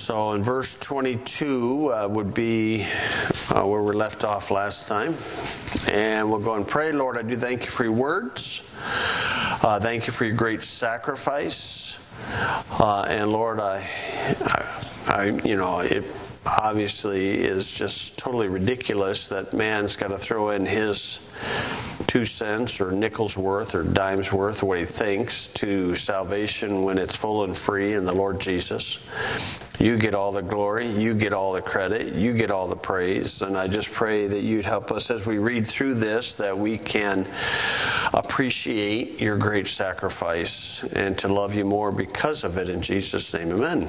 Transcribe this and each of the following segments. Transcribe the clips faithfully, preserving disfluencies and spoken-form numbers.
So in verse twenty-two uh, would be uh, where we left off last time. And we'll go and pray. Lord, I do thank you for your words. Uh, thank you for your great sacrifice. Uh, and Lord, I, I, I, you know, it obviously is just totally ridiculous that man's got to throw in his two cents or nickel's worth or dime's worth of what he thinks to salvation when it's full and free in the Lord Jesus. You get all the glory, you get all the credit, you get all the praise. And I just pray that you'd help us as we read through this, that we can appreciate your great sacrifice and to love you more because of it. In Jesus' name, amen.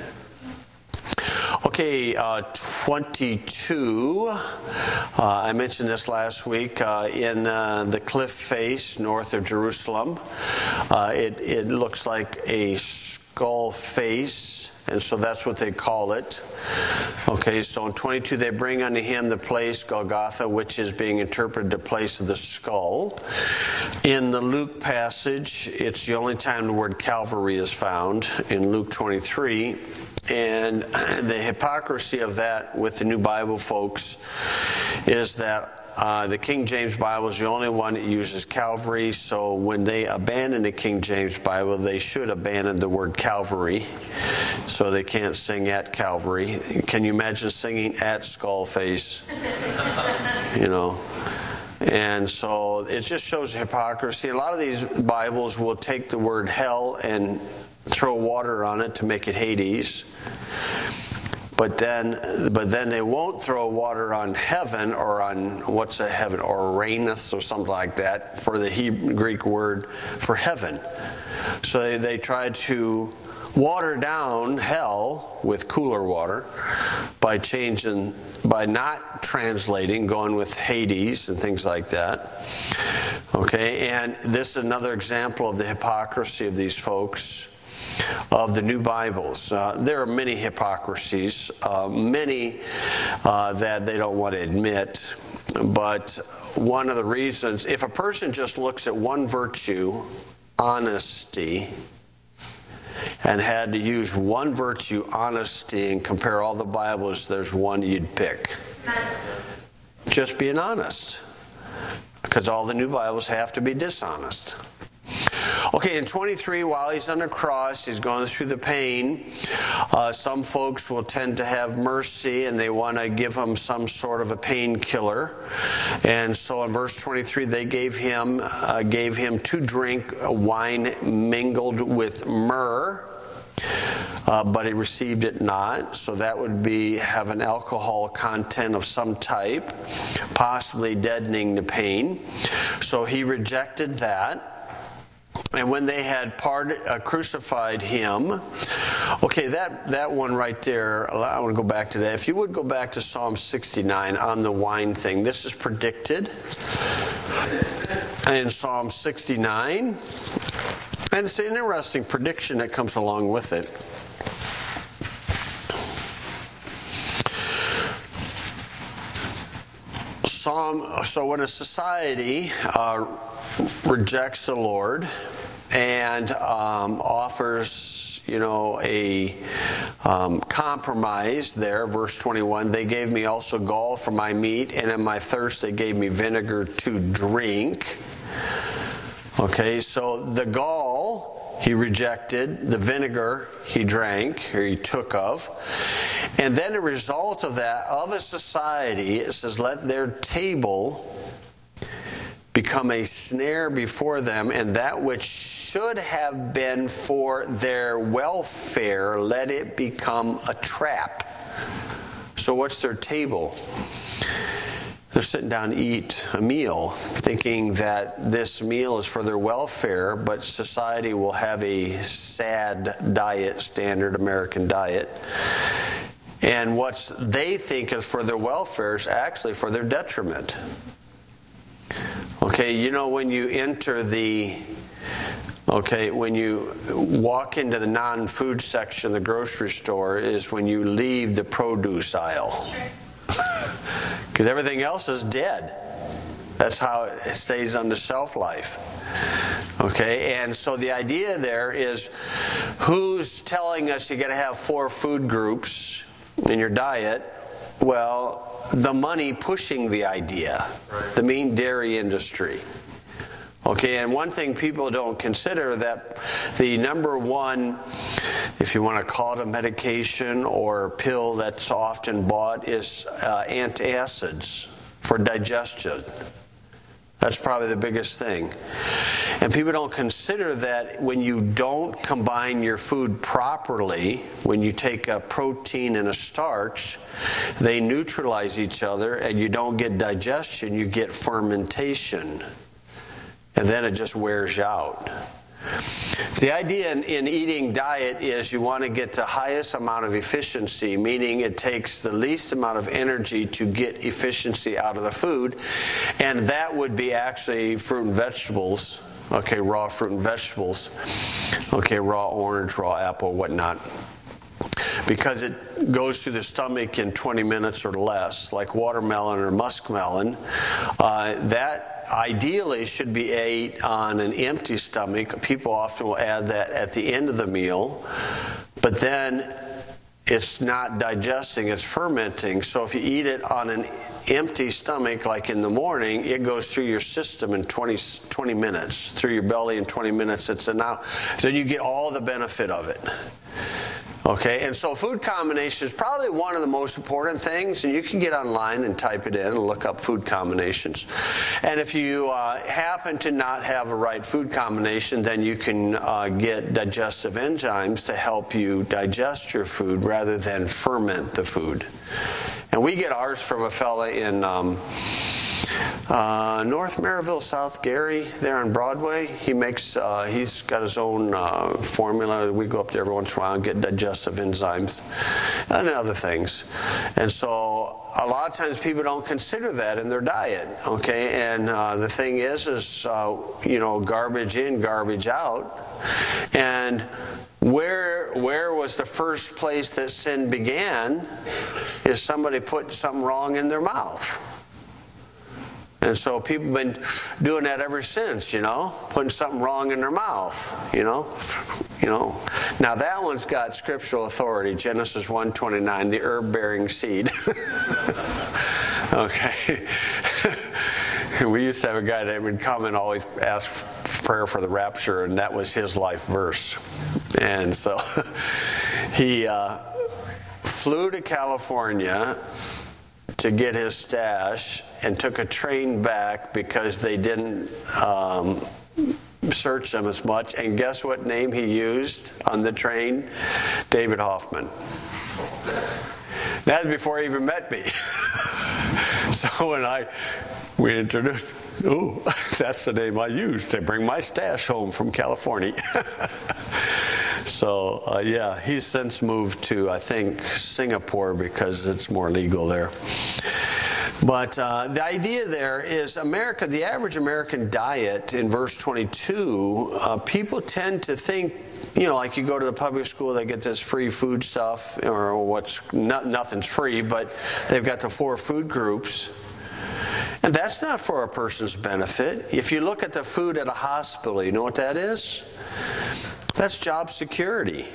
Okay, uh, twenty-two. Uh, I mentioned this last week uh, in uh, the cliff face north of Jerusalem. Uh, it, it looks like a skull face, and so that's what they call it. Okay, so in twenty-two, they bring unto him the place Golgotha, which is being interpreted the place of the skull. In the Luke passage, it's the only time the word Calvary is found, in Luke twenty-three. And the hypocrisy of that with the New Bible folks is that uh, the King James Bible is the only one that uses Calvary. So when they abandon the King James Bible, they should abandon the word Calvary. So they can't sing at Calvary. Can you imagine singing at Skullface? You know. And so it just shows hypocrisy. A lot of these Bibles will take the word hell and throw water on it to make it Hades. But then but then they won't throw water on heaven or on, what's a heaven, or Uranus or something like that for the Hebrew, Greek word for heaven. So they, they tried to water down hell with cooler water by changing, by not translating, going with Hades and things like that. Okay, and this is another example of the hypocrisy of these folks of the new Bibles. Uh, there are many hypocrisies, uh, many uh, that they don't want to admit. But one of the reasons, if a person just looks at one virtue, honesty, and had to use one virtue, honesty, and compare all the Bibles, there's one you'd pick. Just being honest. Because all the new Bibles have to be dishonest. Okay, in twenty-three, while he's on the cross, he's going through the pain. Uh, some folks will tend to have mercy, and they want to give him some sort of a painkiller. And so in verse twenty-three, they gave him uh, gave him to drink wine mingled with myrrh. Uh, but he received it not. So that would be have an alcohol content of some type, possibly deadening the pain. So he rejected that. And when they had parted, uh, crucified him, okay, that, that one right there, I want to go back to that. If you would go back to Psalm sixty-nine on the wine thing, this is predicted in Psalm sixty-nine. And it's an interesting prediction that comes along with it. Psalm, so when a society uh, rejects the Lord and um, offers, you know, a um, compromise there, verse twenty-one, they gave me also gall for my meat, and in my thirst they gave me vinegar to drink. Okay, so the gall he rejected, the vinegar he drank, or he took of. And then a result of that, of a society, it says, let their table become a snare before them, and that which should have been for their welfare, let it become a trap. So what's their table? They're sitting down to eat a meal, thinking that this meal is for their welfare, but society will have a sad diet, standard American diet. And what they think is for their welfare is actually for their detriment. Okay, you know, when you enter the, okay, when you walk into the non-food section of the grocery store is when you leave the produce aisle. Because everything else is dead. That's how it stays on the shelf life. Okay, and so the idea there is, who's telling us you got to have four food groups in your diet? Well, the money pushing the idea, right. The mean dairy industry. Okay, and one thing people don't consider, that the number one, if you want to call it a medication or pill that's often bought, is uh, antacids for digestion. That's probably the biggest thing. And people don't consider that when you don't combine your food properly, when you take a protein and a starch, they neutralize each other and you don't get digestion, you get fermentation. And then it just wears you out. The idea in, in eating diet is you want to get the highest amount of efficiency, meaning it takes the least amount of energy to get efficiency out of the food. And that would be actually fruit and vegetables. Okay, raw fruit and vegetables. Okay, raw orange, raw apple, whatnot. Because it goes through the stomach in twenty minutes or less, like watermelon or muskmelon. Uh, that ideally should be ate on an empty stomach. People often will add that at the end of the meal, but then it's not digesting, it's fermenting. So if you eat it on an empty stomach, like in the morning, it goes through your system in twenty, twenty minutes, through your belly in twenty minutes. It's enough. So you get all the benefit of it. Okay, and so food combination is probably one of the most important things, and you can get online and type it in and look up food combinations. And if you uh, happen to not have a right food combination, then you can uh, get digestive enzymes to help you digest your food rather than ferment the food. And we get ours from a fella in um, Uh, North Maryville, South Gary, there on Broadway. He makes, uh, he's got his own uh, formula. We go up there every once in a while and get digestive enzymes and other things. And so a lot of times people don't consider that in their diet, okay? And uh, the thing is, is, uh, you know, garbage in, garbage out. And where where was the first place that sin began is somebody put something wrong in their mouth. And so people have been doing that ever since, you know, putting something wrong in their mouth, you know. You know. Now that one's got scriptural authority, Genesis one twenty-nine, the herb-bearing seed. Okay. We used to have a guy that would come and always ask prayer for the rapture, and that was his life verse. And so he uh, flew to California to get his stash and took a train back because they didn't um, search them as much. And guess what name he used on the train? David Hoffman. That was before he even met me. So when I we introduced, oh, that's the name I used to bring my stash home from California. So, uh, yeah, he's since moved to, I think, Singapore because it's more legal there. But uh, the idea there is America, the average American diet in verse twenty-two, uh, people tend to think, you know, like you go to the public school, they get this free food stuff, or what's, not, nothing's free, but they've got the four food groups. And that's not for a person's benefit. If you look at the food at a hospital, you know what that is? That's job security.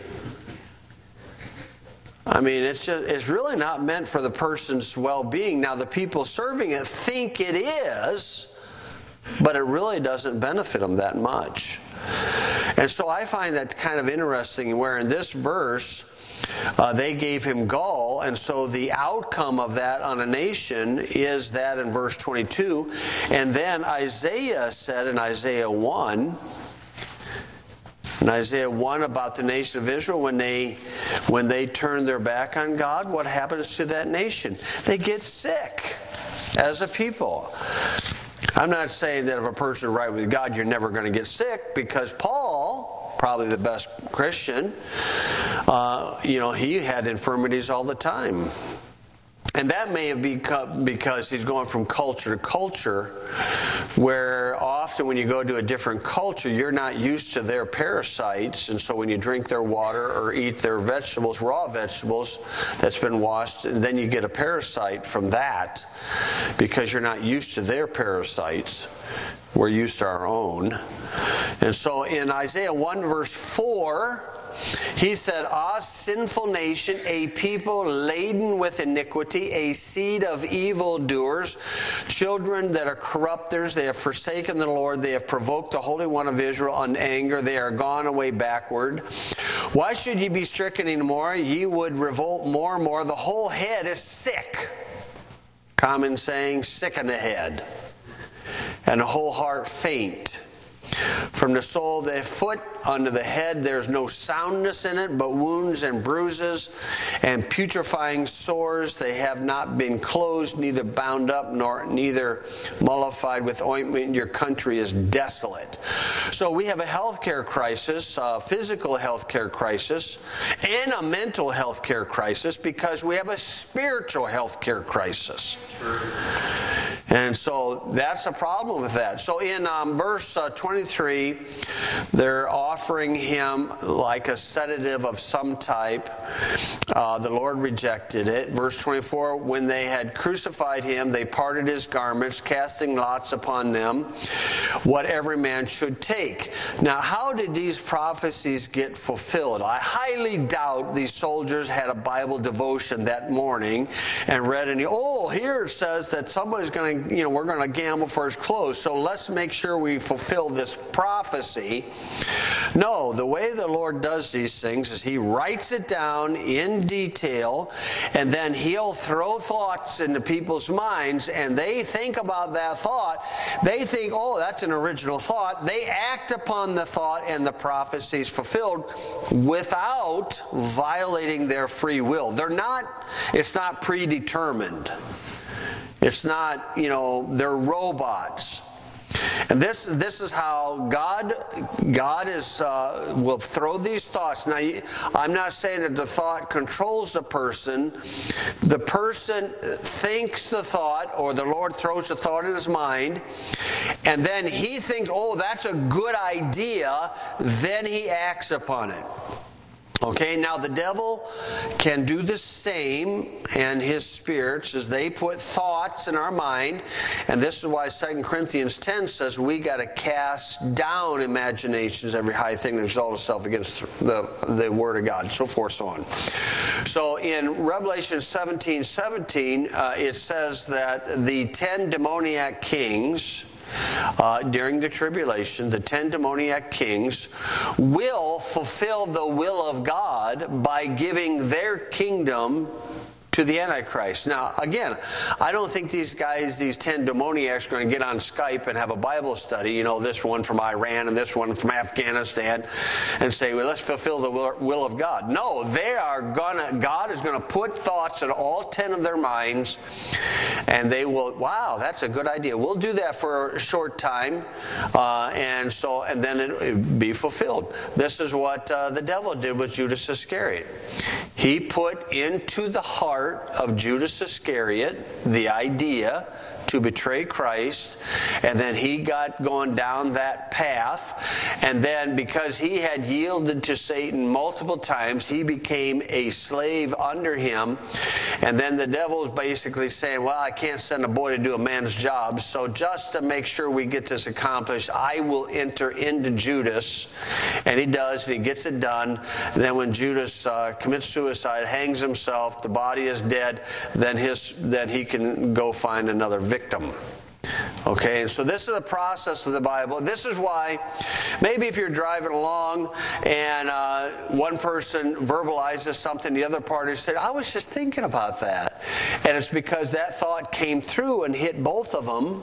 I mean, it's just, it's really not meant for the person's well-being. Now, the people serving it think it is, but it really doesn't benefit them that much. And so I find that kind of interesting, where in this verse, Uh, they gave him gall, and so the outcome of that on a nation is that in verse twenty-two. And then Isaiah said in Isaiah one, in Isaiah one about the nation of Israel, when they when they turn their back on God, what happens to that nation? They get sick as a people. I'm not saying that if a person is right with God, you're never going to get sick, because Paul, probably the best Christian, uh, you know, he had infirmities all the time. And that may have become because he's going from culture to culture, where often when you go to a different culture, you're not used to their parasites. And so when you drink their water or eat their vegetables, raw vegetables that's been washed, and then you get a parasite from that because you're not used to their parasites. We're used to our own. And so in Isaiah one verse four, he said, "Ah, sinful nation, a people laden with iniquity, a seed of evildoers, children that are corrupters, they have forsaken the Lord, they have provoked the Holy One of Israel unto anger, they are gone away backward. Why should ye be stricken any more? Ye would revolt more and more. The whole head is sick." Common saying, sick in the head. "And the whole heart faint. From the sole of the foot unto the head, there's no soundness in it, but wounds and bruises and putrefying sores. They have not been closed, neither bound up, nor neither mollified with ointment. Your country is desolate." So we have a healthcare crisis, a physical healthcare crisis, and a mental healthcare crisis, because we have a spiritual healthcare crisis. And so that's a problem with that. So in um, verse uh, twenty-three, they're offering him like a sedative of some type. Uh, the Lord rejected it. Verse twenty-four, when they had crucified him, they parted his garments, casting lots upon them, what every man should take. Now, how did these prophecies get fulfilled? I highly doubt these soldiers had a Bible devotion that morning and read any, oh, here it says that somebody's going to you know, we're going to gamble for his clothes, so let's make sure we fulfill this prophecy. No, the way the Lord does these things is he writes it down in detail, and then he'll throw thoughts into people's minds, and they think about that thought. They think, oh, that's an original thought. They act upon the thought, and the prophecy is fulfilled without violating their free will. They're not, it's not predetermined. It's not, you know, they're robots. And this, this is how God, God is, uh, will throw these thoughts. Now, I'm not saying that the thought controls the person. The person thinks the thought, or the Lord throws the thought in his mind, and then he thinks, oh, that's a good idea. Then he acts upon it. Okay, now the devil can do the same, and his spirits, as they put thoughts in our mind. And this is why Second Corinthians ten says we got to cast down imaginations, every high thing that exalts itself against the, the Word of God, so forth, so on. So in Revelation seventeen seventeen, uh, it says that the ten demoniac kings, Uh, during the tribulation, the ten demoniac kings will fulfill the will of God by giving their kingdom to the Antichrist. Now, again, I don't think these guys, these ten demoniacs, are going to get on Skype and have a Bible study, you know, this one from Iran and this one from Afghanistan, and say, well, let's fulfill the will, will of God. No, they are going to, God is going to put thoughts in all ten of their minds, and they will, wow, that's a good idea. We'll do that for a short time, uh, and so, and then it will be fulfilled. This is what uh, the devil did with Judas Iscariot. He put into the heart of Judas Iscariot the idea to betray Christ, and then he got going down that path, and then because he had yielded to Satan multiple times, he became a slave under him, and then the devil was basically saying, well, I can't send a boy to do a man's job, so just to make sure we get this accomplished, I will enter into Judas, and he does, and he gets it done. And then when Judas uh, commits suicide, hangs himself, the body is dead, then his then he can go find another victim. Victim. Okay, and so this is the process of the Bible. This is why maybe if you're driving along and uh, one person verbalizes something, the other party said, I was just thinking about that. And it's because that thought came through and hit both of them.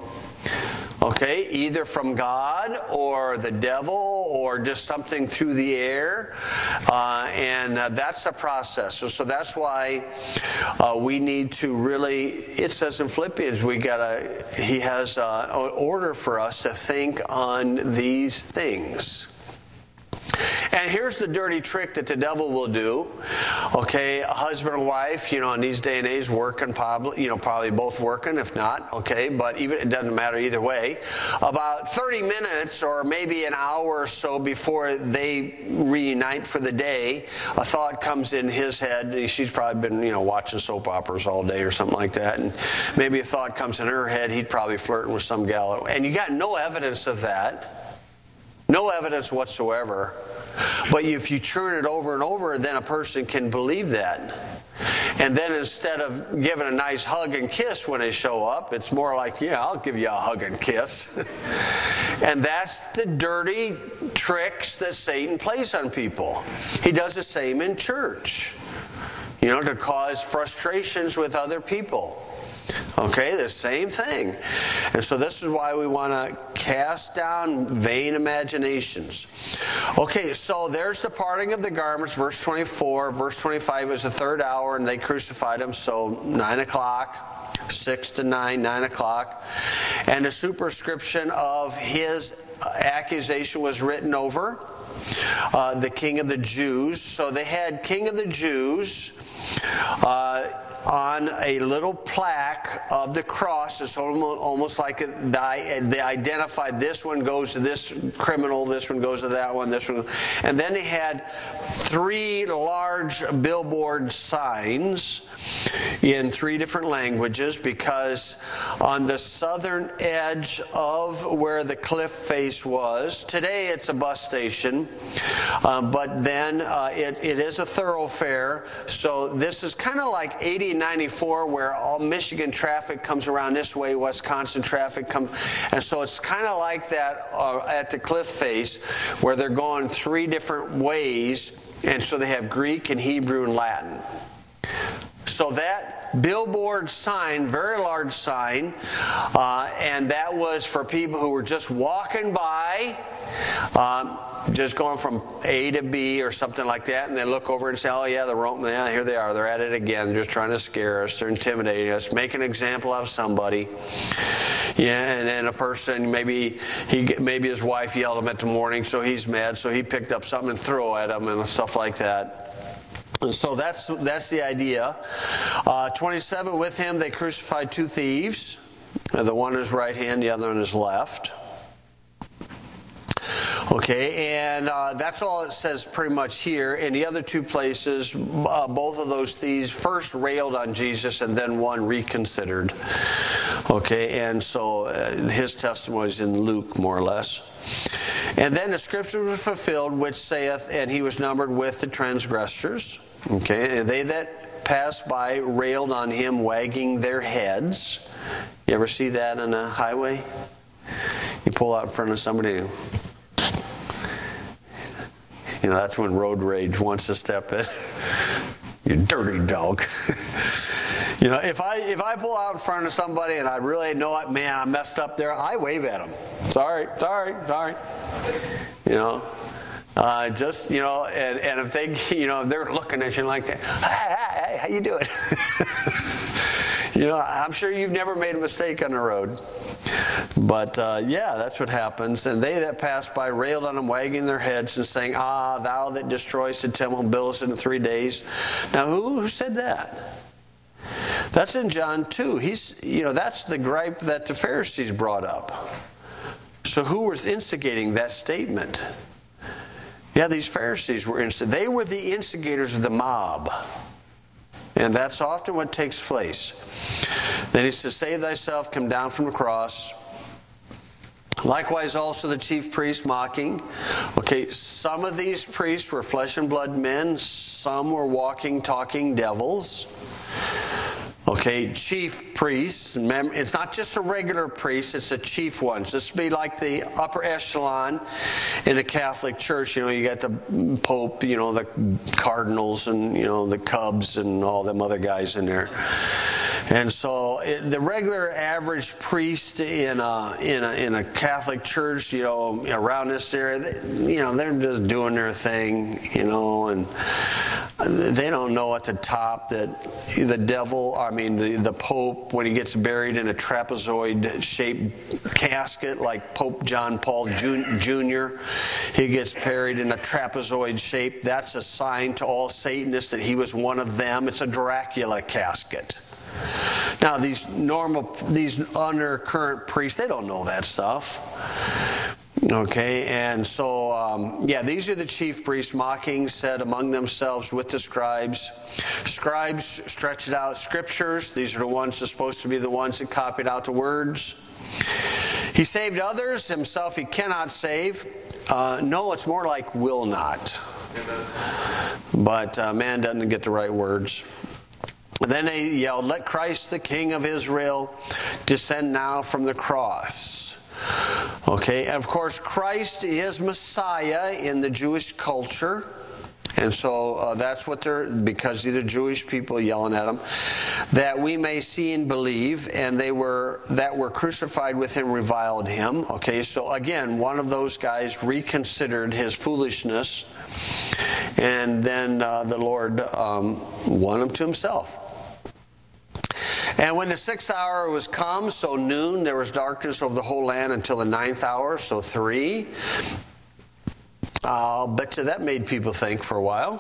Okay, either from God or the devil or just something through the air. Uh, and uh, that's the process. So, so that's why uh, we need to really, it says in Philippians, we gotta, he has uh, an order for us to think on these things. And here's the dirty trick that the devil will do. Okay, a husband and wife, you know, in these day and age, working probably, you know, probably both working, if not, okay, but even it doesn't matter either way. About thirty minutes or maybe an hour or so before they reunite for the day, a thought comes in his head. She's probably been, you know, watching soap operas all day or something like that, and maybe a thought comes in her head. He'd probably flirting with some gal, and you got no evidence of that, no evidence whatsoever. But if you churn it over and over, then a person can believe that. And then instead of giving a nice hug and kiss when they show up, it's more like, yeah, I'll give you a hug and kiss. And that's the dirty tricks that Satan plays on people. He does the same in church, you know, to cause frustrations with other people. Okay, the same thing. And so this is why we want to cast down vain imaginations. Okay, so there's the parting of the garments, verse twenty-four. Verse twenty-five is the third hour, and they crucified him, so nine o'clock, six to nine, nine o'clock. And the superscription of his accusation was written over uh, the King of the Jews. So they had King of the Jews uh, on a little plaque of the cross. It's almost like they identified this one goes to this criminal, this one goes to that one, this one. And then they had three large billboard signs in three different languages, because on the southern edge of where the cliff face was, today it's a bus station, um, but then uh, it, it is a thoroughfare. So this is kind of like eighty and ninety-four, where all Michigan traffic comes around this way, Wisconsin traffic comes, and so it's kind of like that uh, at the cliff face, where they're going three different ways, and so they have Greek and Hebrew and Latin. So that billboard sign, very large sign, uh, and that was for people who were just walking by, um, just going from A to B or something like that, and they look over and say, oh yeah, the Roman, yeah, here they are, they're at it again, they're just trying to scare us, they're intimidating us, make an example out of somebody. Yeah, and then a person, maybe he, maybe his wife yelled at him at the morning, so he's mad, so he picked up something and threw at him and stuff like that. And so that's that's the idea. Uh, twenty-seven, with him they crucified two thieves, the one on his right hand, the other on his left. Okay, and uh, that's all it says pretty much here. In the other two places, uh, both of those thieves first railed on Jesus, and then one reconsidered. Okay, and so uh, his testimony is in Luke, more or less. And then the scripture was fulfilled, which saith, and he was numbered with the transgressors. Okay, and they that passed by railed on him, wagging their heads. You ever see that on a highway? You pull out in front of somebody, you know, that's when road rage wants to step in. You dirty dog. You know, if I if I pull out in front of somebody and I really know it, man, I messed up there, I wave at them. Sorry, sorry, sorry. You know, uh, just, you know, and, and if they, you know, they're looking at you like that, hey, hey, hey, how you doing? You know, I'm sure you've never made a mistake on the road. But, uh, yeah, that's what happens. And they that passed by railed on them, wagging their heads and saying, ah, thou that destroyest the temple and buildest it in three days. Now, who, who said that? That's in John two. He's, you know, that's the gripe that the Pharisees brought up. So who was instigating that statement? Yeah, these Pharisees were instigating. They were the instigators of the mob. And that's often what takes place. Then he says, save thyself, come down from the cross. Likewise also the chief priests mocking. Okay, some of these priests were flesh and blood men. Some were walking, talking devils. Okay, chief priests. It's not just a regular priest, it's a chief one. So this would be like the upper echelon in the Catholic Church. You know, you got the Pope, you know, the cardinals and, you know, the cubs and all them other guys in there. And so it, the regular average priest in a, in a in a Catholic church, you know, around this area, they, you know, they're just doing their thing, you know, and they don't know at the top that the devil, I mean, the, the Pope, when he gets buried in a trapezoid-shaped casket like Pope John Paul Junior, he gets buried in a trapezoid shape. That's a sign to all Satanists that he was one of them. It's a Dracula casket. Now, these normal, these undercurrent priests, they don't know that stuff. Okay, and so, um, yeah, these are the chief priests mocking, said among themselves with the scribes. Scribes stretched out scriptures. These are the ones that are supposed to be the ones that copied out the words. He saved others, himself he cannot save. Uh, no, it's more like will not. But uh, man doesn't get the right words. And then they yelled, "Let Christ the King of Israel descend now from the cross." Okay, and of course Christ is Messiah in the Jewish culture. And so uh, that's what they're, because these are Jewish people yelling at him, that we may see and believe, and they were, that were crucified with him reviled him. Okay, so again, one of those guys reconsidered his foolishness, and then uh, the Lord um, won him to himself. And when the sixth hour was come, so noon, there was darkness over the whole land until the ninth hour, so three. I'll bet you that made people think for a while.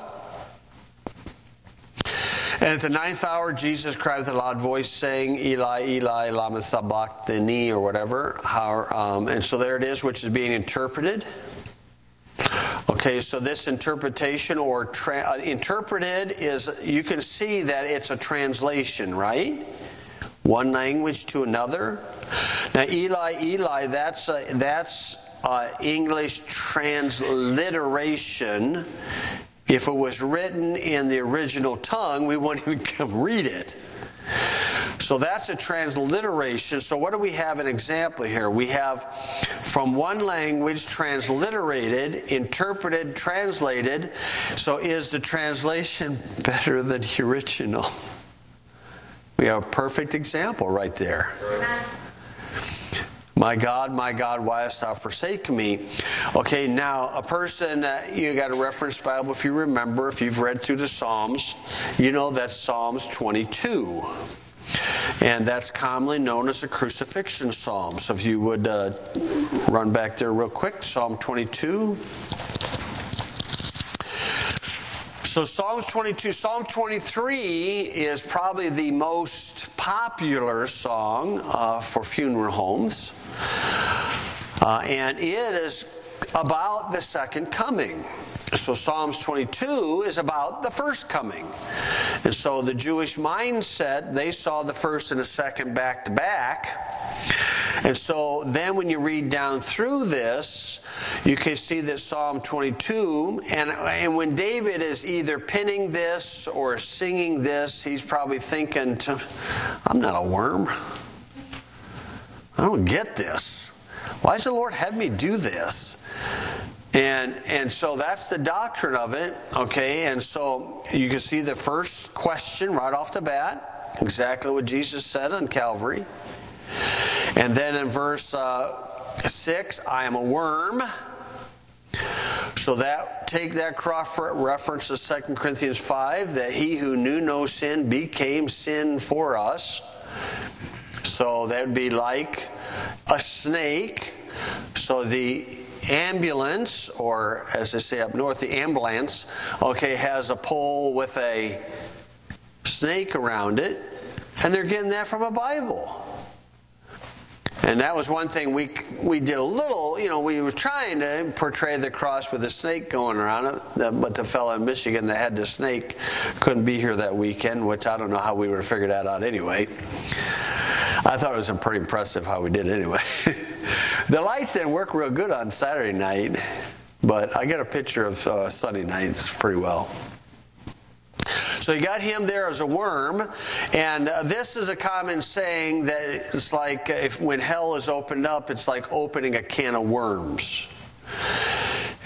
And at the ninth hour, Jesus cried with a loud voice, saying, "Eli, Eli, lama sabachthani," or whatever. How, um, and so there it is, which is being interpreted. Okay, so this interpretation or tra- uh, interpreted is, you can see that it's a translation, right? One language to another. Now, Eli, Eli, that's a, that's uh, English transliteration. If it was written in the original tongue, we wouldn't even come read it. So that's a transliteration. So what do we have an example here? We have from one language transliterated, interpreted, translated. So is the translation better than the original? We have a perfect example right there. My God, my God, why hast thou forsaken me? Okay, now a person, uh, you got a reference Bible if you remember, if you've read through the Psalms, you know that's Psalms twenty-two. And that's commonly known as the crucifixion psalm. So if you would uh, run back there real quick, Psalm twenty-two. So Psalms twenty-two, Psalm twenty-three is probably the most popular song uh, for funeral homes. Uh, and it is about the second coming. So Psalms twenty-two is about the first coming. And so the Jewish mindset, they saw the first and the second back to back. And so then when you read down through this, you can see that Psalm twenty-two, and, and when David is either penning this or singing this, he's probably thinking, to, I'm not a worm. I don't get this. Why does the Lord have me do this? And and so that's the doctrine of it, okay? And so you can see the first question right off the bat, exactly what Jesus said on Calvary. And then in verse uh, six, I am a worm. So that take that cross reference to Second Corinthians five, that he who knew no sin became sin for us. So that would be like a snake. So the ambulance, or as they say up north, the ambulance, okay, has a pole with a snake around it, and they're getting that from a Bible. And that was one thing we we did a little, you know, we were trying to portray the cross with a snake going around it, but the fellow in Michigan that had the snake couldn't be here that weekend, which I don't know how we would have figured that out anyway. I thought it was pretty impressive how we did it anyway. The lights didn't work real good on Saturday night, but I got a picture of uh, Sunday night pretty well. So you got him there as a worm, and uh, this is a common saying that it's like if when hell is opened up, it's like opening a can of worms.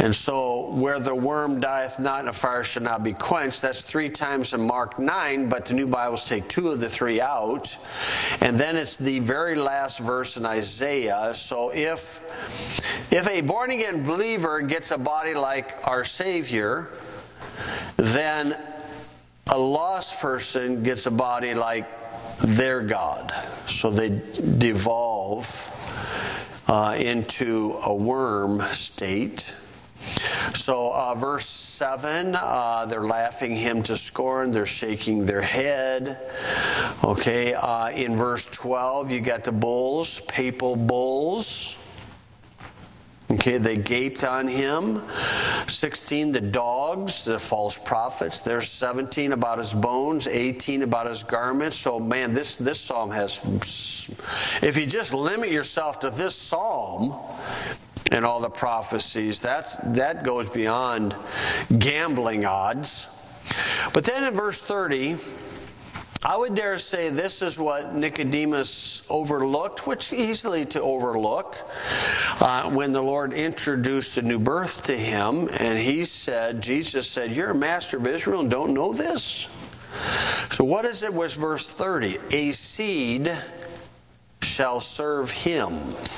And so, where the worm dieth not and the fire shall not be quenched, that's three times in Mark nine, but the New Bibles take two of the three out. And then it's the very last verse in Isaiah. So if, if a born-again believer gets a body like our Savior, then a lost person gets a body like their God. So they devolve uh, into a worm state. So uh, verse seven, uh, they're laughing him to scorn. They're shaking their head. Okay, uh, in verse twelve, you got the bulls, papal bulls. Okay, they gaped on him. sixteen, the dogs, the false prophets. There's seventeen about his bones, eighteen about his garments. So, man, this, this psalm has... If you just limit yourself to this psalm and all the prophecies, that's, that goes beyond gambling odds. But then in verse thirty... I would dare say this is what Nicodemus overlooked, which easily to overlook, uh, when the Lord introduced a new birth to him, and he said, Jesus said, "You're a master of Israel and don't know this?" So what is it with verse thirty? A seed shall serve him.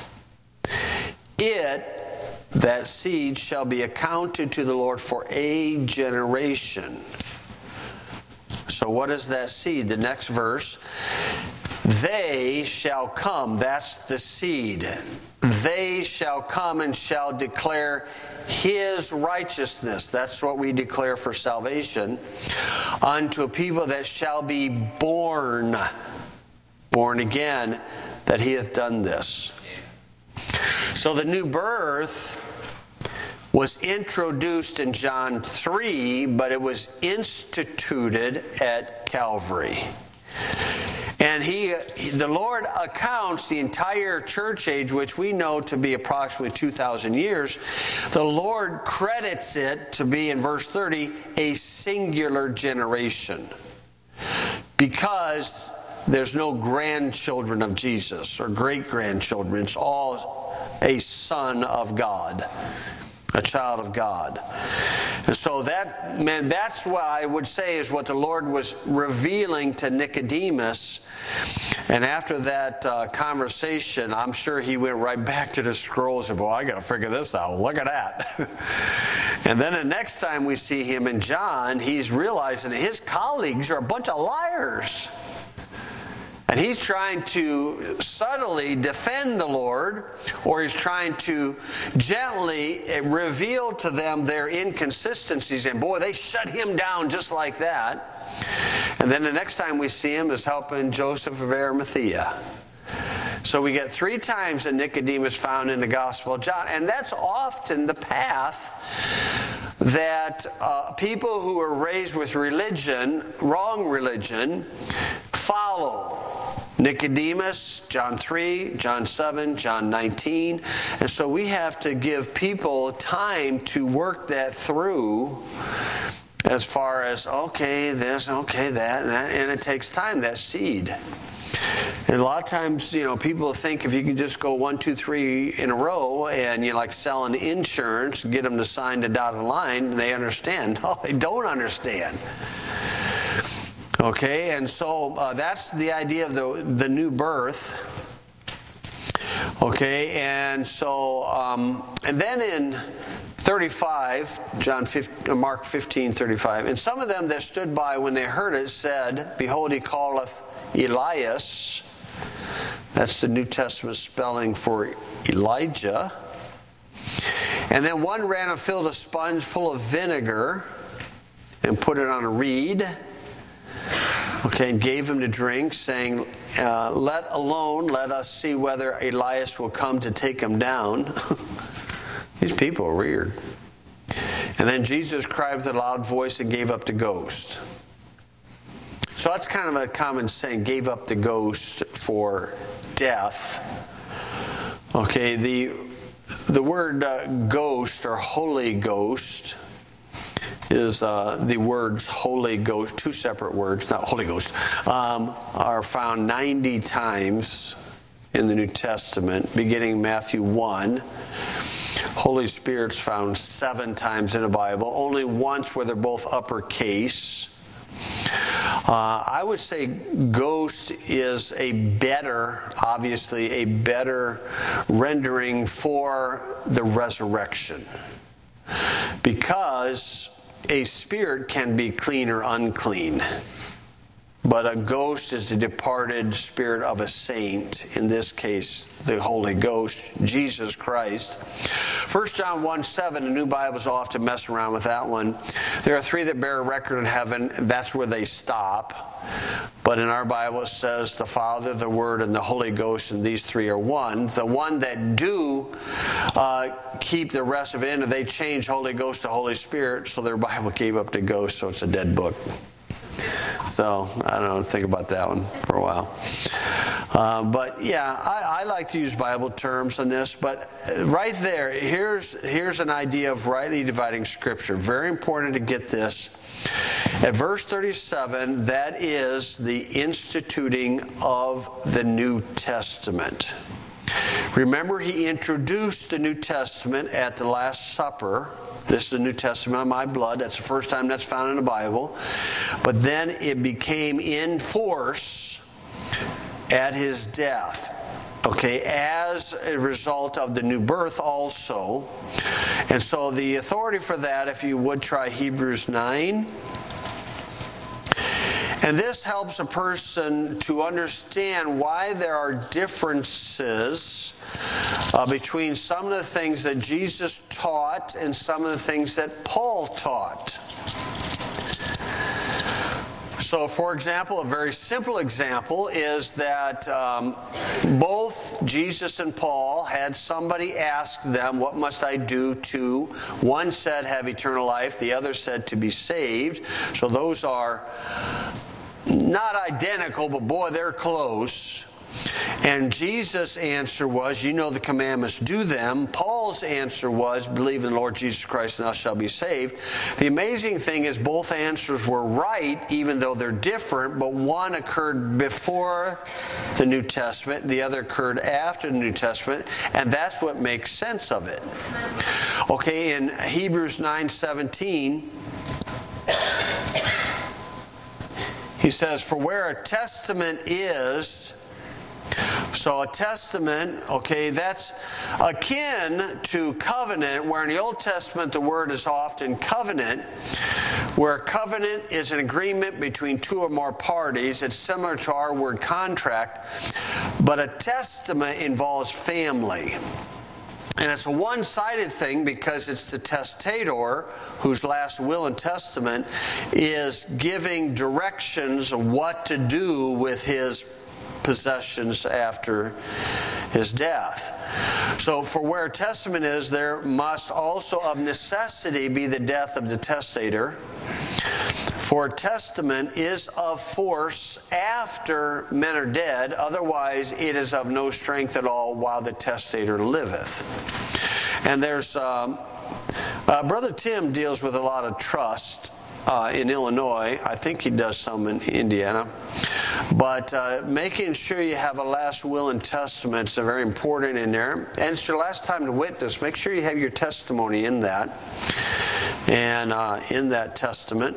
It, that seed, shall be accounted to the Lord for a generation. So what is that seed? The next verse. They shall come. That's the seed. They shall come and shall declare his righteousness. That's what we declare for salvation. Unto a people that shall be born. Born again, that he hath done this. So the new birth was introduced in John three, but it was instituted at Calvary. And he, the Lord accounts the entire church age, which we know to be approximately two thousand years. The Lord credits it to be, in verse thirty, a singular generation. Because there's no grandchildren of Jesus or great-grandchildren. It's all a son of God. A child of God. And so that, man, that's what I would say is what the Lord was revealing to Nicodemus. And after that uh, conversation, I'm sure he went right back to the scrolls and, well, I got to figure this out. Look at that. And then the next time we see him in John, he's realizing his colleagues are a bunch of liars. And he's trying to subtly defend the Lord, or he's trying to gently reveal to them their inconsistencies. And boy, they shut him down just like that. And then the next time we see him is helping Joseph of Arimathea. So we get three times that Nicodemus found in the Gospel of John. And that's often the path that uh, people who are raised with religion, wrong religion, follow. Nicodemus, John three, John seven, John nineteen. And so we have to give people time to work that through as far as, okay, this, okay, that, and that. And it takes time, that seed. And a lot of times, you know, people think if you can just go one, two, three in a row and you're like selling insurance, get them to sign the dotted line, and they understand. No, they don't understand. Okay, and so uh, that's the idea of the, the new birth. Okay, and so, um, and then in thirty-five, John fifteen, Mark fifteen, thirty-five, and some of them that stood by when they heard it said, "Behold, he calleth Elias." That's the New Testament spelling for Elijah. And then one ran and filled a sponge full of vinegar and put it on a reed. Okay, and gave him to drink, saying, uh, let alone, let us see whether Elias will come to take him down. These people are weird. And then Jesus cried with a loud voice and gave up the ghost. So that's kind of a common saying, gave up the ghost for death. Okay, the, the word uh, ghost or Holy Ghost is uh, the words Holy Ghost, two separate words, not Holy Ghost, um, are found ninety times in the New Testament, beginning Matthew one. Holy Spirit's found seven times in the Bible, only once where they're both uppercase. Uh, I would say ghost is a better, obviously, a better rendering for the resurrection. Because a spirit can be clean or unclean. But a ghost is the departed spirit of a saint, in this case, the Holy Ghost, Jesus Christ. First John one seven, the New Bibles often mess around with that one. There are three that bear a record in heaven, that's where they stop. But in our Bible it says the Father, the Word, and the Holy Ghost, and these three are one. The one that do uh, keep the rest of it in, they change Holy Ghost to Holy Spirit, so their Bible gave up to ghost, so it's a dead book. So, I don't know, think about that one for a while. Uh, but yeah, I, I like to use Bible terms on this, but right there, here's, here's an idea of rightly dividing Scripture. Very important to get this. At verse thirty-seven, that is the instituting of the New Testament. Remember, he introduced the New Testament at the Last Supper. This is the New Testament of my blood. That's the first time that's found in the Bible. But then it became in force at his death. Okay, as a result of the new birth also. And so the authority for that, if you would try Hebrews nine. And this helps a person to understand why there are differences uh, between some of the things that Jesus taught and some of the things that Paul taught. So, for example, a very simple example is that um, both Jesus and Paul had somebody ask them, what must I do to, one said have eternal life, the other said to be saved. So those are not identical, but boy, they're close. And Jesus' answer was, you know the commandments, do them. Paul's answer was, believe in the Lord Jesus Christ and thou shalt be saved. The amazing thing is both answers were right, even though they're different, but one occurred before the New Testament, the other occurred after the New Testament, and that's what makes sense of it. Okay, in Hebrews nine seventeen, he says, for where a testament is, so a testament, okay, that's akin to covenant, where in the Old Testament the word is often covenant, where covenant is an agreement between two or more parties. It's similar to our word contract, but a testament involves family. And it's a one-sided thing because it's the testator whose last will and testament is giving directions of what to do with his possessions after his death. So for where a testament is, there must also of necessity be the death of the testator. For a testament is of force after men are dead, otherwise it is of no strength at all while the testator liveth. And there's, um, uh, Brother Tim deals with a lot of trust uh, in Illinois. I think he does some in Indiana. But uh, making sure you have a last will and testament is very important in there. And it's your last time to witness. Make sure you have your testimony in that. And uh, in that testament.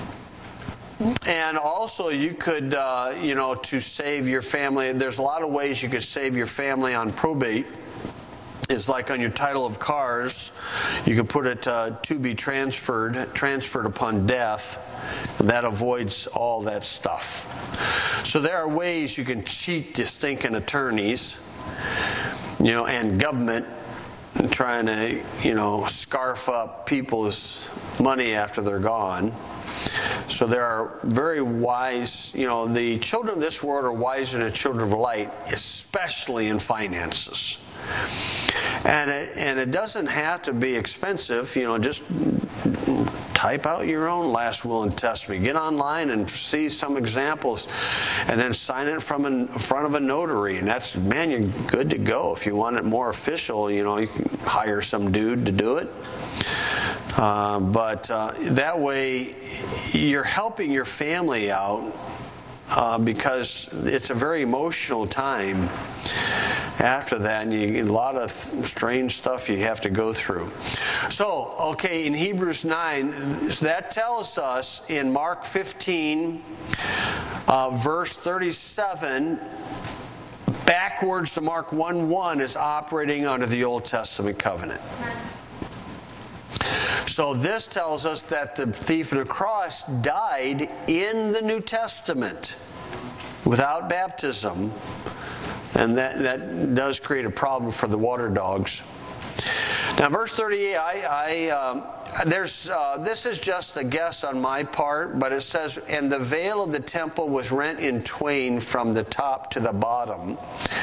And also you could, uh, you know, to save your family, there's a lot of ways you could save your family on probate. It's like on your title of cars, you can put it uh, to be transferred, transferred upon death, and that avoids all that stuff. So there are ways you can cheat the stinking attorneys, you know, and government, trying to, you know, scarf up people's money after they're gone. So there are very wise, you know, the children of this world are wiser than the children of light, especially in finances. And it, and it doesn't have to be expensive, you know, just type out your own last will and testament. Get online and see some examples and then sign it from in front of a notary. And that's, man, you're good to go. If you want it more official, you know, you can hire some dude to do it. Uh, but uh, that way you're helping your family out uh, because it's a very emotional time. after that, and you, a lot of strange stuff you have to go through. So, okay, in Hebrews nine, that tells us in Mark fifteen, uh, verse thirty-seven, backwards to Mark one one is operating under the Old Testament covenant. So this tells us that the thief of the cross died in the New Testament without baptism, and that, that does create a problem for the water dogs. Now, verse thirty-eight, I, I um, there's uh, this is just a guess on my part, but it says, "And the veil of the temple was rent in twain from the top to the bottom."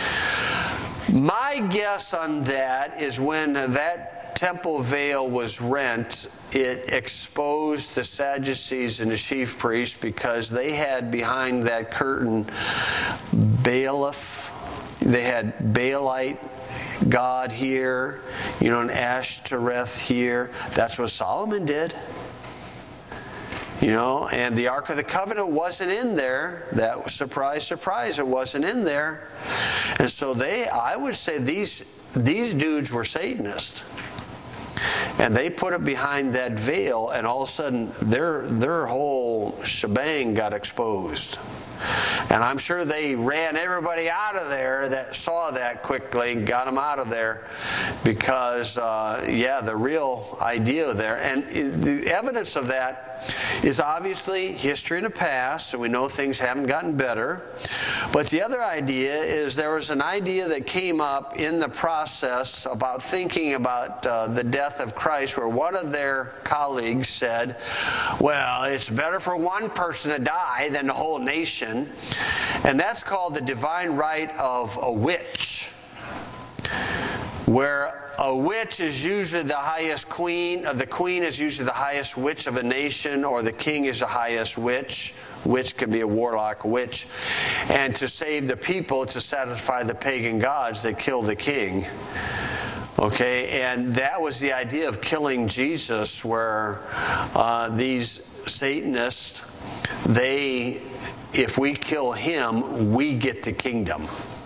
My guess on that is when that temple veil was rent, it exposed the Sadducees and the chief priests, because they had behind that curtain Baaliff. They had Baalite God here, you know, and Ashtoreth here. That's what Solomon did. You know, and the Ark of the Covenant wasn't in there. That was, surprise, surprise, it wasn't in there. And so they, I would say these these dudes were Satanists. And they put it behind that veil, and all of a sudden their their whole shebang got exposed. And I'm sure they ran everybody out of there that saw that quickly and got them out of there, because, uh, yeah, the real idea there. And the evidence of that is obviously history in the past, so we know things haven't gotten better. But the other idea is there was an idea that came up in the process about thinking about uh, the death of Christ, where one of their colleagues said, well, it's better for one person to die than the whole nation. And that's called the divine right of a witch, where a witch is usually the highest queen, or the queen is usually the highest witch of a nation, or the king is the highest witch. Witch can be a warlock witch. And to save the people, to satisfy the pagan gods, they kill the king. Okay, and that was the idea of killing Jesus, where uh, these Satanists, they, if we kill him, we get the kingdom.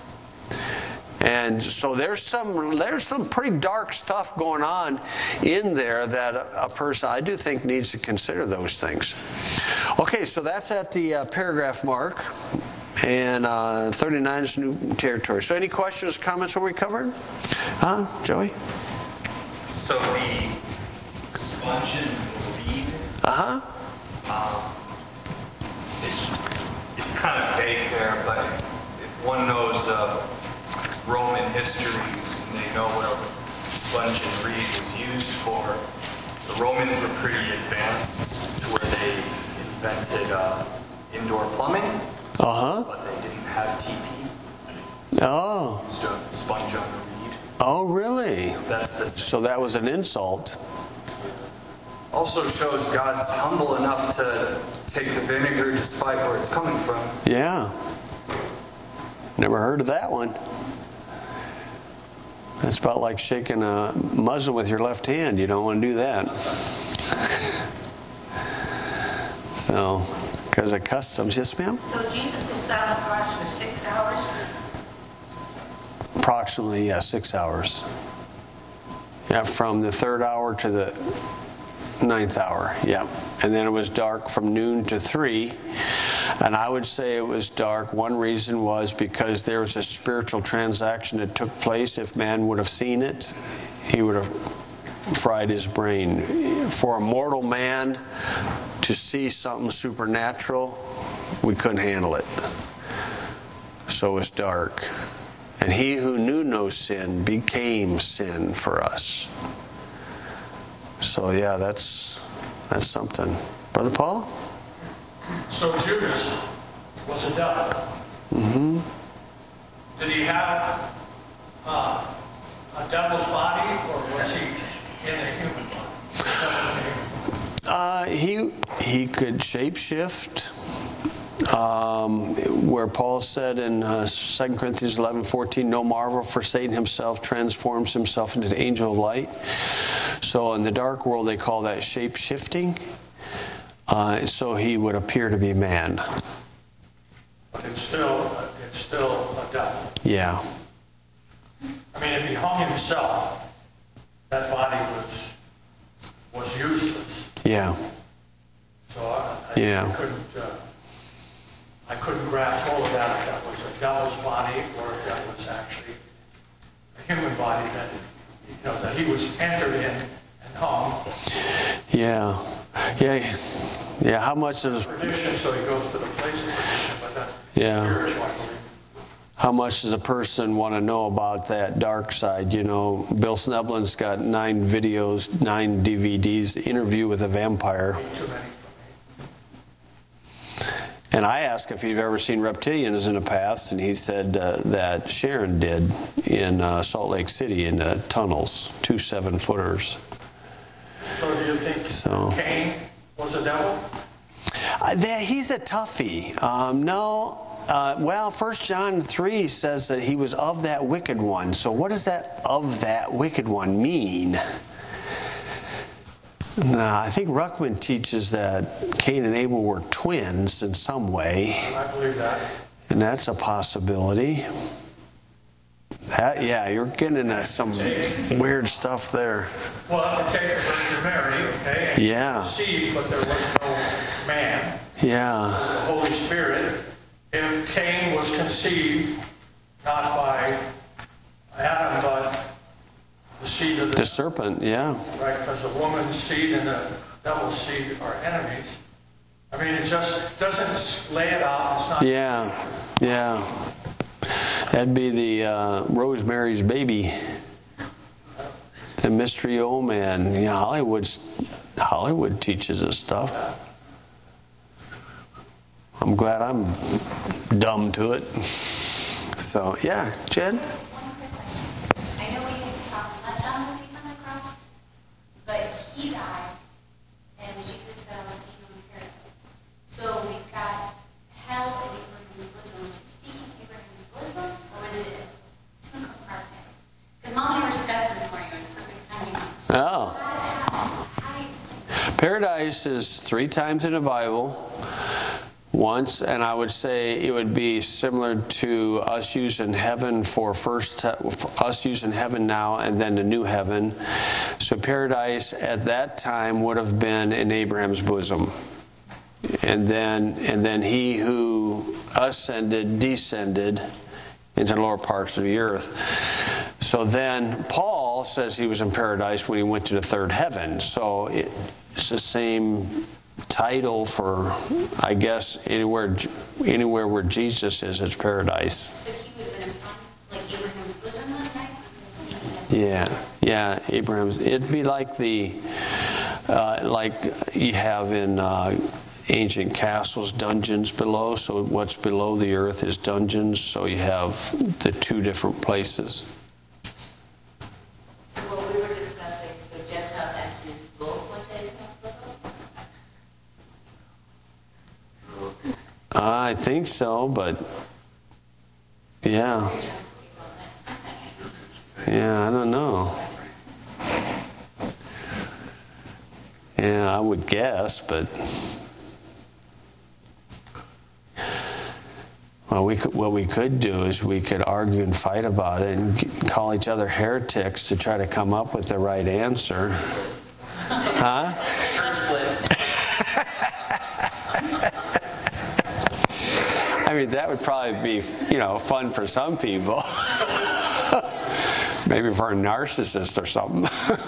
And so there's some there's some pretty dark stuff going on in there that a, a person, I do think, needs to consider those things. Okay, so that's at the uh, paragraph mark. And uh, thirty-nine is new territory. So any questions, comments, what we covered? Huh, Joey? So the sponge and the reed. Uh-huh. Um, it's, it's kind of vague there, but if, if one knows uh, Roman history and they know what a sponge and reed was used for, the Romans were pretty advanced to where they invented uh, indoor plumbing. Uh-huh. But they didn't have T P. Oh. They used a sponge on the reed. Oh, really? That's the So that was an insult. Also shows God's humble enough to take the vinegar despite where it's coming from. Yeah. Never heard of that one. That's about like shaking a muzzle with your left hand. You don't want to do that. So, because of customs. Yes, ma'am? So Jesus is on the cross for six hours? Approximately, yeah, six hours. Yeah, from the third hour to the ninth hour, yeah. And then it was dark from noon to three. And I would say it was dark. One reason was because there was a spiritual transaction that took place. If man would have seen it, he would have fried his brain. For a mortal man to see something supernatural, we couldn't handle it. So it was dark. And he who knew no sin became sin for us. So yeah, that's that's something. Brother Paul? So Judas was a devil. Mm-hmm. Did he have uh, a devil's body, or was he in a human body? Uh, he he could shapeshift. Um, where Paul said in uh, Second Corinthians eleven fourteen, no marvel, for Satan himself transforms himself into the angel of light. So in the dark world they call that shape-shifting. Uh, so he would appear to be man. But it's still, it's still a devil. Yeah. I mean, if he hung himself, that body was was useless. Yeah. So I, I Yeah. couldn't uh, I couldn't grasp hold of that if that was a devil's body or if that was actually a human body that you know that he was entered in and hung. Yeah. Yeah. Yeah. How much is Perdition, so he goes to the place of perdition, but that's Yeah. spiritual, I believe. how much does a person want to know about that dark side? You know, Bill Sneblin's got nine videos, nine D V Ds, Interview with a Vampire. Too many. And I asked if he'd ever seen reptilians in the past, and he said uh, that Sharon did in uh, Salt Lake City in the tunnels, two seven-footers. So do you think So- Cain was a devil? Uh, that, he's a toughie. Um, no, uh, well, First John three says that he was of that wicked one. So what does that "of that wicked one" mean? Nah, I think Ruckman teaches that Cain and Abel were twins in some way, I believe that. and that's a possibility. That, yeah, you're getting into some weird stuff there. Well, if you take the Virgin Mary, okay, and Yeah. conceived, but there was no man, Yeah, the Holy Spirit. If Cain was conceived not by Adam, but the seed of the, the serpent, yeah. right, because the woman's seed and the devil's seed are enemies. I mean, it just doesn't lay it out. It's not. Yeah, yeah. That'd be the uh, Rosemary's Baby, the Mystery Old Man. Yeah, Hollywood's Hollywood teaches us stuff. I'm glad I'm dumb to it. So yeah, Jen. One quick question. I know we didn't talk much on the thief on the cross, but he died, and Jesus said, "I'll see you in paradise." So we've got hell in Abraham's bosom. Was he speaking Abraham's bosom, or was it two compartment? Because Mom and I were discussing this morning. It was perfect timing. Oh, How, how, how do you explain that? paradise is three times in the Bible. Once, and I would say it would be similar to us using heaven for first, for us using heaven now and then the new heaven. So paradise at that time would have been in Abraham's bosom, and then and then he who ascended descended into the lower parts of the earth. So then Paul says he was in paradise when he went to the third heaven. So it, it's the same title for, I guess, anywhere anywhere where Jesus is, it's paradise. But he would have been upon, like Abraham's bosom that night? Because he- Yeah, yeah, Abraham's. It'd be like the, uh, like you have in uh, ancient castles, dungeons below. So what's below the earth is dungeons. So you have the two different places. So what we were discussing, so Gentiles and Jews both went to Abraham's bosom? I think so, but yeah, yeah, I don't know. Yeah, I would guess, but well, we could, what we could do is we could argue and fight about it and g- call each other heretics to try to come up with the right answer. Huh? Church split. I mean, that would probably be, you know, fun for some people. Maybe for a narcissist or something.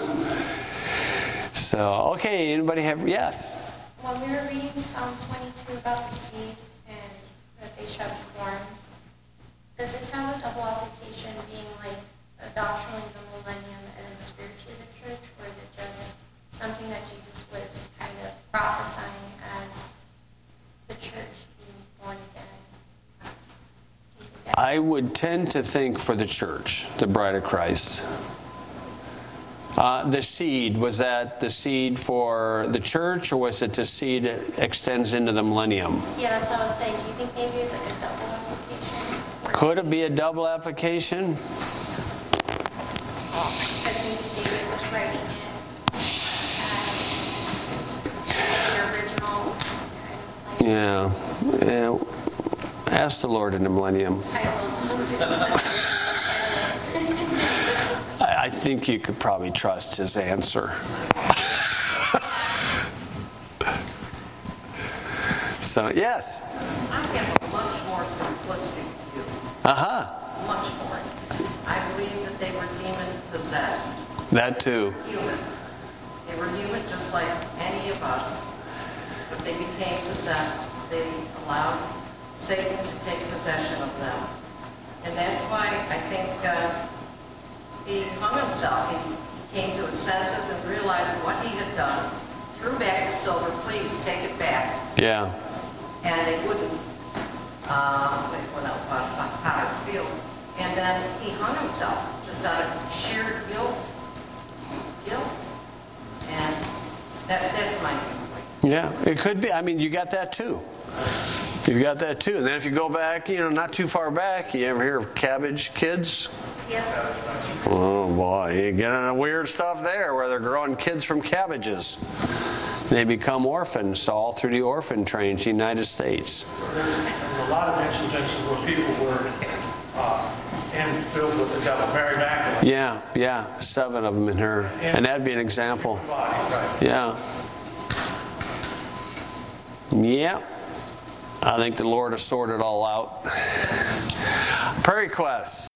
So, okay, anybody have, yes? When we were reading Psalm twenty-two about the seed and that they shall be born, does this have a double application being like uh, doctrinally the millennium and then spiritually the church, or is it just something that Jesus was kind of prophesying as the church being born again? Do you think that- I would tend to think for the church, the bride of Christ. Uh, the seed, was that the seed for the church, or was it the seed that extends into the millennium? Yeah, that's what I was saying. Do you think maybe it's like a double application? Could it be a double application? Because maybe David was writing it as the original kind of like. Yeah. yeah. Ask the Lord in the millennium. I will. think you could probably trust his answer. So, yes? I have a much more simplistic view. Uh-huh. Much more. I believe that they were demon-possessed. That too. Human. They were human just like any of us. But they became possessed. They allowed Satan to take possession of them. And that's why I think uh, he hung himself. He came to his senses and realized what he had done, threw back the silver, please take it back. Yeah. And they wouldn't. Uh, they went out on Potter's Field. And then he hung himself just out of sheer guilt. Guilt. And that, that's my viewpoint. Yeah, it could be. I mean, you got that too. You've got that too. And then if you go back, you know, not too far back, you ever hear of Cabbage Kids? Yeah. Oh boy, you get into weird stuff there where they're growing kids from cabbages. They become orphans all through the orphan trains in the United States. There's a lot of instances where people were uh, in filled with the devil. Mary Magdalene. Yeah, yeah, seven of them in her. And that'd be an example. Right. Yeah. Yeah. I think the Lord has sorted it all out. Prayer requests.